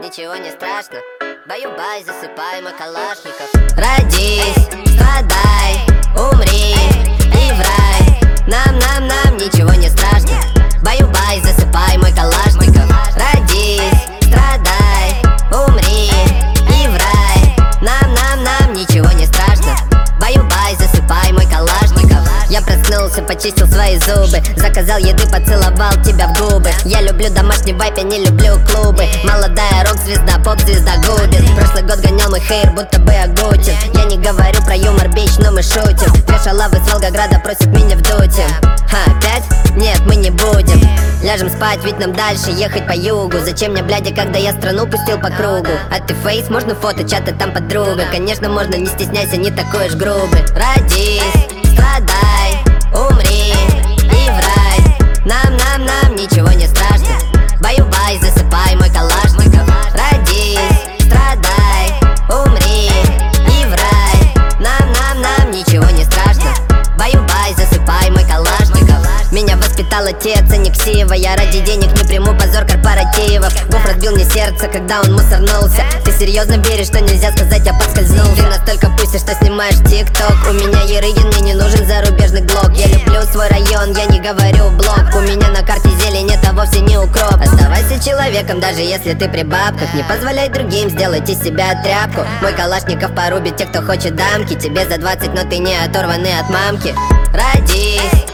ничего не страшно. Баю-бай, засыпай, мой калашников. Родись, страдай, умри и в рай. Нам ничего не страшно. Баю-бай, засыпай, мой калашников. Родись, страдай, умри и в рай. Нам ничего не страшно. Баю-бай, засыпай, мой калашников. Я проснулся, почистил свои зубы, заказал еды, поцеловал тебя в губы. Я люблю домашний вайп, я не люблю клубы. Молодая рок-звезда, поп-звезда гудит. Прошлый год гонял мой хейр, будто бы Агутин. Я не говорю про юмор, бич, но мы шутим. Две шалавы с Волгограда просят меня в дуте. Опять? Нет, мы не будем. Ляжем спать, ведь нам дальше ехать по югу. Зачем мне, блядя, когда я страну пустил по кругу? А ты фейс, можно фото, чата там подруга. Конечно, можно, не стесняйся, не такой уж грубый. Родись, страдай, умри и в рай. Нам ничего не страшно. Баю-бай, засыпай, мой калашников. Родись, страдай, умри и в рай. Нам ничего не страшно. Баю-бай, засыпай, мой калашников. Меня воспитал отец, а не ксива. Я ради денег не приму позор корпоративов. Гоф разбил мне сердце, когда он мусорнулся. Ты серьезно веришь, что нельзя сказать, я подскользнулся? Ты настолько пустишь, что снимаешь тикток. У меня Ерыгин, мне не нужен зарубежный глок. Я люблю свой район, я не говорю блок. У меня на карте зелень, это вовсе не укроп. Оставайся человеком, даже если ты при бабках. Не позволяй другим сделать из себя тряпку. Мой калашников порубит тех, кто хочет дамки. Тебе за 20, но ты не оторванный от мамки. Родись,